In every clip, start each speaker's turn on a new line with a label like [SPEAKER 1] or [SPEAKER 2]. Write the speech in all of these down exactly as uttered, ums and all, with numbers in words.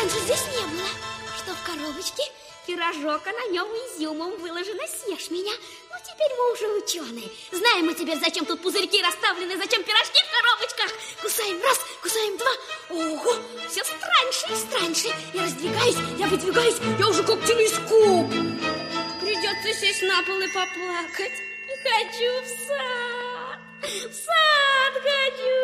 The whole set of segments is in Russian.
[SPEAKER 1] раньше здесь не было. Что в коробочке? Пирожок, а на нем изюмом выложено «Съешь меня». Ну, теперь мы уже ученые. Знаем мы теперь, зачем тут пузырьки расставлены, зачем пирожки в коробочках. Кусаем раз, кусаем два. Ого, все страньше и страньше. Я раздвигаюсь, я выдвигаюсь, я уже как телескоп. Придется сесть на пол и поплакать. Хочу в сад, в сад хочу.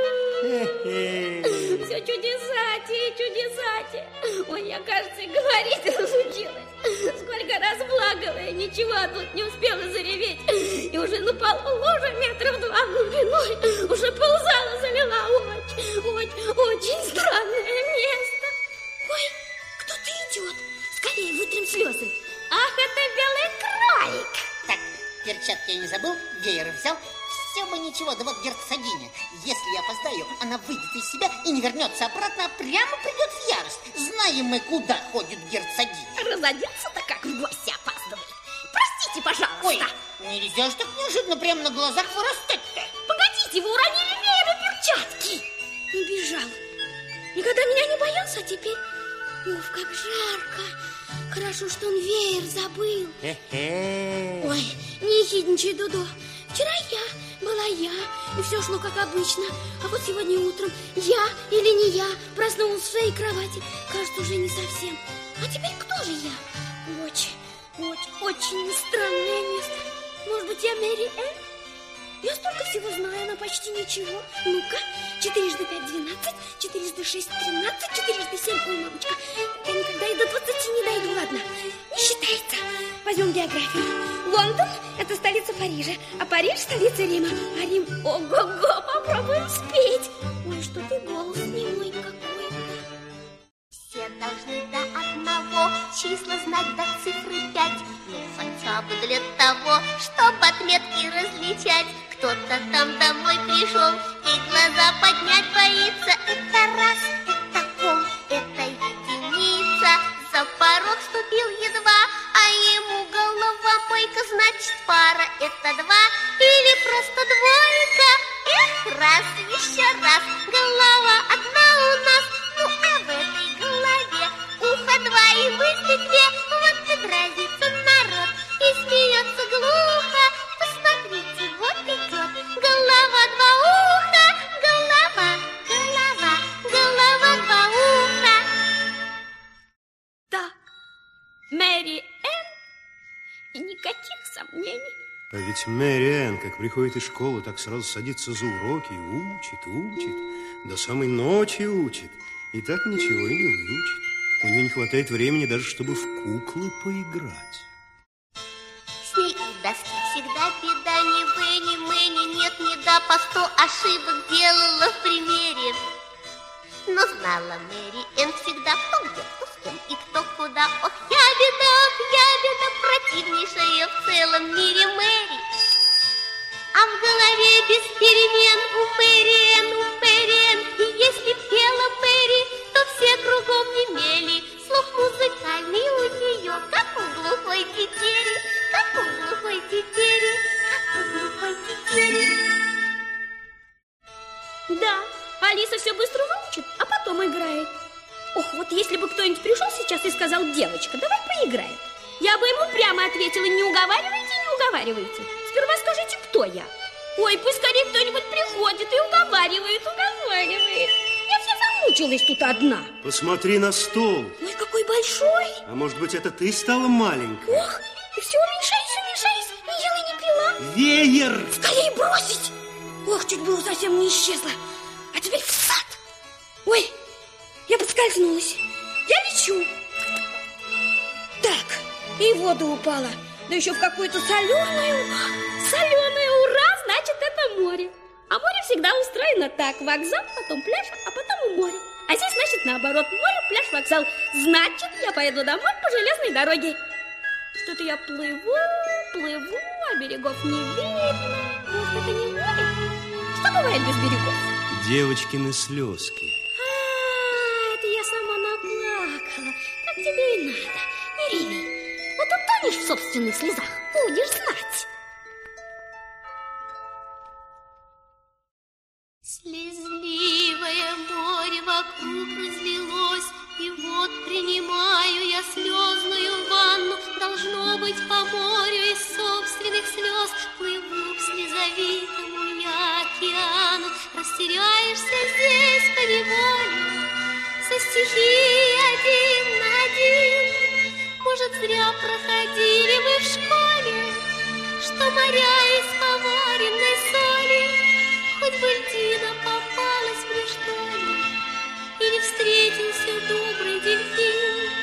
[SPEAKER 1] Все чудесатие, чудесатие. Ой, я, кажется, и говорить разучилась. Сколько раз плакала, и ничего тут не успела зареветь. И уже на полу лужа метров два глубиной. Уже ползала, залила. Очень, очень, очень странное место. Ой, кто-то идет. Скорее вытрем слезы. Ах, это белый кролик.
[SPEAKER 2] Так, перчатки я не забыл, веер взял. Все бы ничего, да вот герцогиня, если я опоздаю, она выйдет из себя и не вернется обратно, а прямо придет в ярость. Знаем мы, куда ходит герцогиня.
[SPEAKER 1] Разодеться-то как в гости опаздывает. Простите, пожалуйста.
[SPEAKER 2] Ой, нельзя же так неожиданно прямо на глазах вырастать-то.
[SPEAKER 1] Погодите, вы уронили веер и перчатки. И бежал. Никогда меня не боялся, а теперь... Уф, как жарко. Хорошо, что он веер забыл. Ой, не хидничай, Дудо. Вчера я, была я, и все шло как обычно. А вот сегодня утром я или не я проснулась в своей кровати. Кажется, уже не совсем. А теперь кто же я? Очень, очень, очень странное место. Может быть, я Мэри Энн? Я столько всего знаю, но почти ничего. Ну-ка, четырежды пять двенадцать, четырежды шесть тринадцать, четырежды семь. Ой, мамочка, я никогда и до двадцати не дойду, ладно. Не считается. Возьмем географию. Лондон – это столица Парижа, а Париж – столица Рима. А Рим – ого-го, попробуем спеть. Ой, что ты голос немой какой-то.
[SPEAKER 3] Все должны до одного числа знать до цифры пять. Ну, хотя бы для того, чтобы отметки различать. Кто-то там домой пришел и глаза поднять боится. Это раз, это пол, это единица. За порог ступил едва, а ему голова мойка, значит пара это два или просто двойка. Эх, раз, еще раз, голова одна у нас. Ну а в этой голове ухо два и мысли две. Вот и дразнится народ и смеется глухо. Посмотрите, вот идет голова два уха. Голова, голова, голова два уха.
[SPEAKER 1] Да, Мэри Энн, и никаких сомнений.
[SPEAKER 4] А ведь Мэри Энн, как приходит из школы, так сразу садится за уроки и учит, учит, до самой ночи учит. И так ничего и не выучит. У нее не хватает времени даже, чтобы в куклы поиграть.
[SPEAKER 3] С ней у доски всегда беда, ни бы, ни мы, ни нет, ни да. По сто ошибок делала в примере. Но знала Мэри Энн всегда, кто где, кто с кем и кто куда. Ох, я беда, ох, я беда, противнейшая в целом мире Мэри. А в голове без перемен у Мэри Энн, у Мэри Энн. И если пела Мэри, то все кругом немели. Слух музыкальный у нее, как у глухой тетери, как у глухой тетери, как у глухой тетери.
[SPEAKER 1] Да, Алиса все быстро выучит, а потом играет. Ох, вот если бы кто-нибудь пришел сейчас и сказал: девочка, давай поиграем, я бы ему прямо ответила: не уговаривайте, не уговаривайте. Сперва скажите, кто я. Ой, пусть скорее кто-нибудь приходит и уговаривает, уговаривает. Я вся замучилась тут одна.
[SPEAKER 4] Посмотри на стол.
[SPEAKER 1] Ой, какой большой.
[SPEAKER 4] А может быть, это ты стала маленькой?
[SPEAKER 1] Ох, и все уменьшаюсь, уменьшаюсь. Ни ела, ни пила.
[SPEAKER 4] Веер!
[SPEAKER 1] Скорее бросить. Ох, чуть было совсем не исчезла. А теперь в сад. Ой, я подскользнулась. Я лечу. Так, и в воду упала. Да еще в какую-то соленую. Соленую, ура, значит, это море. А море всегда устроено так: вокзал, потом пляж, а потом и море. А здесь, значит, наоборот: море, пляж, вокзал. Значит, я поеду домой по железной дороге. Что-то я плыву, плыву, а берегов не видно. Может, это не море? Что бывает без берегов?
[SPEAKER 4] Девочкины слезки.
[SPEAKER 1] А, это я сама наплакала. Так тебе и надо. Не реви. Вот утонешь в собственных слезах, будешь знать.
[SPEAKER 3] Слезливое море вокруг разлилось, и вот Вот принимаю я слезную ванну, должно быть, по морю из собственных слез плыву к слезовитому я океану. Растеряешься здесь поневоле со стихией один на один. Может, зря проходили мы в школе, что моря из поваренной соли. Хоть бы льдина попалась мне, что ли, или встретился добрый дельфин.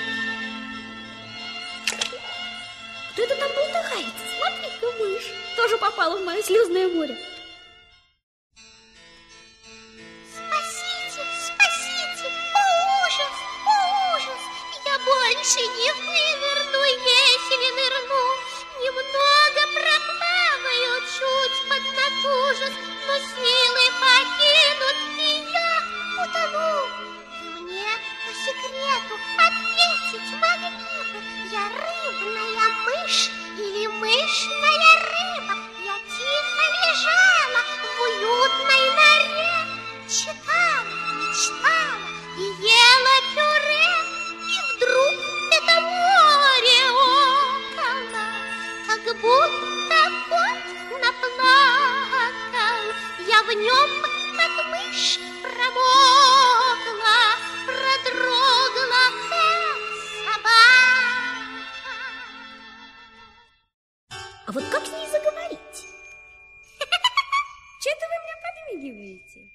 [SPEAKER 1] Кто это там болтается? Смотри-ка, мышь тоже попала в мое слезное море.
[SPEAKER 3] Спасите, спасите! О, ужас, о, ужас! Я больше не выверну, если нырну. Немного проплаваю, чуть поднатужусь, но силы покинут, и я утону. И мне по секрету ответить могли бы: я рыбная мышь или мышная рыба. Я тихо лежала в уютной норе, читала, мечтала и ела пюре. И вдруг это море около, как будто кот наплакал. Я в нем, как мышь, промокла, продрогла, как собака.
[SPEAKER 1] А вот как с ней заговорить? Че это вы мне подмигиваете?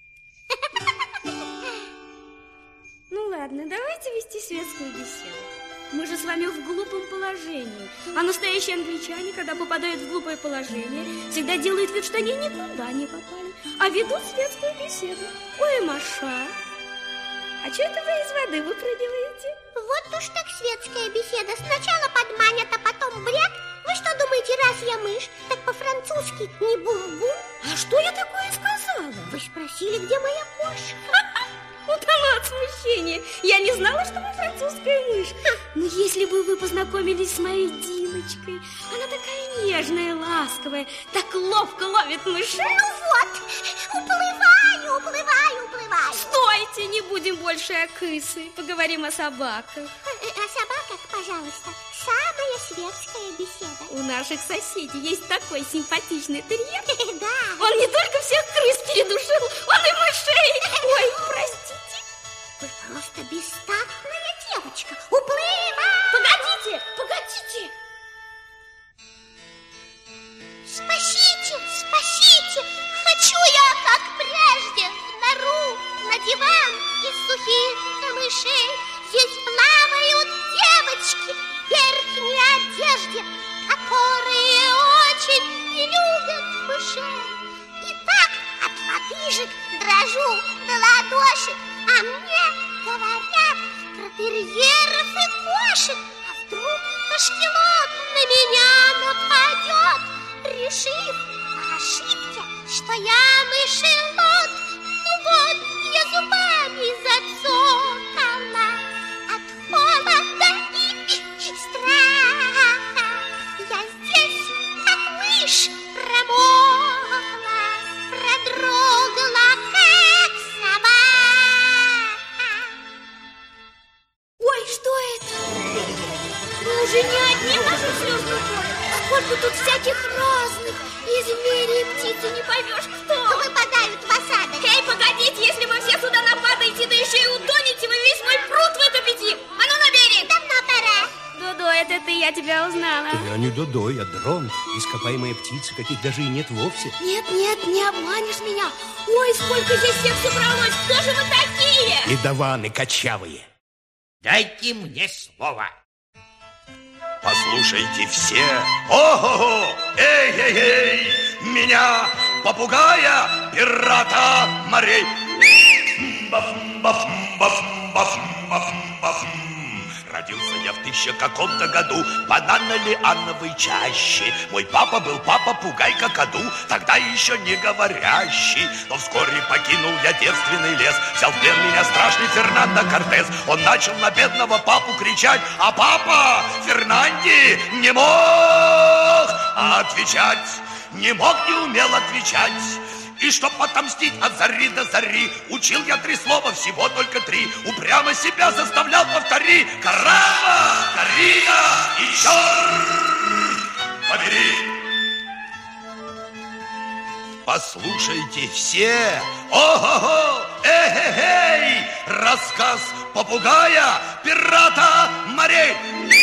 [SPEAKER 1] Ну ладно, давайте вести светскую беседу. Мы же с вами в глупом положении. А настоящие англичане, когда попадают в глупое положение, всегда делают вид, что они никуда не попали, а ведут светскую беседу. Ой, Маша, а что это вы из воды выпрыгиваете?
[SPEAKER 3] Вот уж так светская беседа. Сначала подманят, а потом бряк. Вы что думаете, раз я мышь, так по-французски не бум-бум?
[SPEAKER 1] А что я такое сказала?
[SPEAKER 3] Вы спросили, где моя кошка?
[SPEAKER 1] Утону от смущения. Я не знала, что вы французская мышь. Но если бы вы познакомились с моей Диночкой, она такая нежная, ласковая, так ловко ловит мышей.
[SPEAKER 3] Ну вот, уплываю, уплываю, уплываю.
[SPEAKER 1] Стойте, не будем больше о крысы, поговорим о собаках.
[SPEAKER 3] О собаках, пожалуйста, самая светская беседа.
[SPEAKER 1] У наших соседей есть такой симпатичный терьер.
[SPEAKER 3] Да.
[SPEAKER 1] Он не только всех крыс передушил, он и мышей. Ой, простите.
[SPEAKER 3] Вы просто бестактная девочка. Уплывай!
[SPEAKER 1] Погодите, погодите.
[SPEAKER 3] Спасите, спасите! Хочу я, как прежде, в нору, на диван из сухих камышей. Здесь плавают девочки в верхней одежде, которые очень не любят мышей. И так от лодыжек дрожу до ладошек, а мне говорят про терьеров и кошек. А вдруг кашкелот на меня нападет, решив по ошибке, что я мышелот. Ну вот, я зубами зацокала от холода и страха. Я здесь, как мышь, промокла, продрогла, как собака.
[SPEAKER 1] Ой, что это? Мы уже не одни в нашем слезном море. Сколько тут всяких разных. И звери, и птицы, не поймешь кто.
[SPEAKER 3] Выпадают в осадок.
[SPEAKER 1] Эй, погодите, если вы все сюда нападаете, да еще и утонете, вы весь мой пруд вытопите. А ну, на берег.
[SPEAKER 3] Давно пора.
[SPEAKER 1] Додо, это ты, я тебя узнала.
[SPEAKER 4] Я не Додо, я дрон. Ископаемая птица, каких даже и нет вовсе.
[SPEAKER 1] Нет, нет, не обманешь меня. Ой, сколько здесь всех собралось. Кто же вы такие?
[SPEAKER 4] Ледованы кочавые.
[SPEAKER 5] Дайте мне слово.
[SPEAKER 6] Послушайте все. Ого-го! Эй-эй-эй! Меня, попугая, пирата морей. Баф-баф-баф-баф-баф-баф. Родился я в тысяча каком-то году в банано-лиановой чаще. Мой папа был папа-пугай какаду, тогда еще не говорящий. Но вскоре покинул я девственный лес, взял в плен меня страшный Фернандо Кортес. Он начал на бедного папу кричать, а папа Фернанди не мог отвечать, не мог, не умел отвечать. И чтоб отомстить от зари до зари, учил я три слова, всего только три. Упрямо себя заставлял, повтори: карама, Карина и черт побери. Послушайте все, ого-го, эй-эй-эй, рассказ попугая, пирата морей.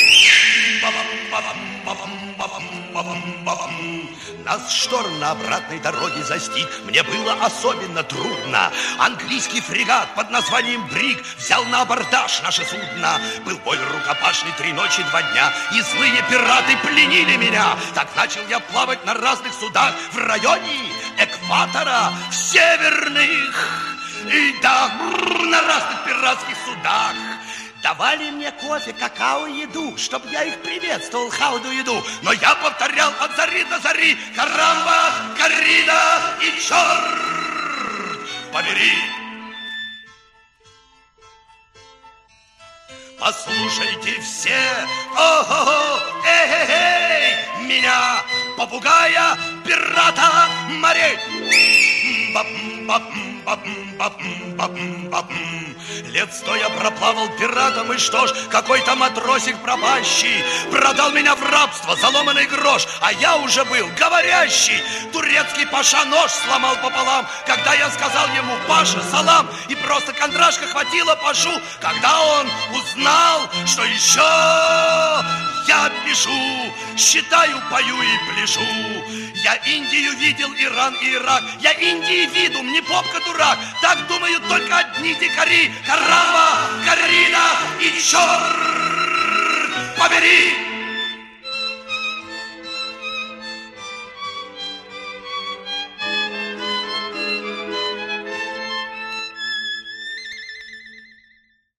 [SPEAKER 6] Нас шторм на обратной дороге застиг. Мне было особенно трудно. Английский фрегат под названием Бриг взял на абордаж наше судно. Был бой рукопашный три ночи, два дня, и злые пираты пленили меня. Так начал я плавать на разных судах в районе экватора, в северных, и да, на разных пиратских судах. Давали мне кофе, какао, еду, чтоб я их приветствовал, хауду еду. Но я повторял от зари до зари: карамба, Карина и черт побери. Послушайте все, ого-го, эй-эй-эй, меня, попугая, пирата морей. Лет сто я проплавал пиратом, и что ж, какой-то матросик пропащий продал меня в рабство за ломаный грош, а я уже был говорящий. Турецкий паша нож сломал пополам, когда я сказал ему: Паша, салам. И просто кондрашка хватило пашу, когда он узнал, что еще я пишу, считаю, пою и пляшу. Я Индию видел, Иран и Ирак. Я Индии виду, мне попка дурак. Так думают только одни дикари. Карама, Карина и черт побери.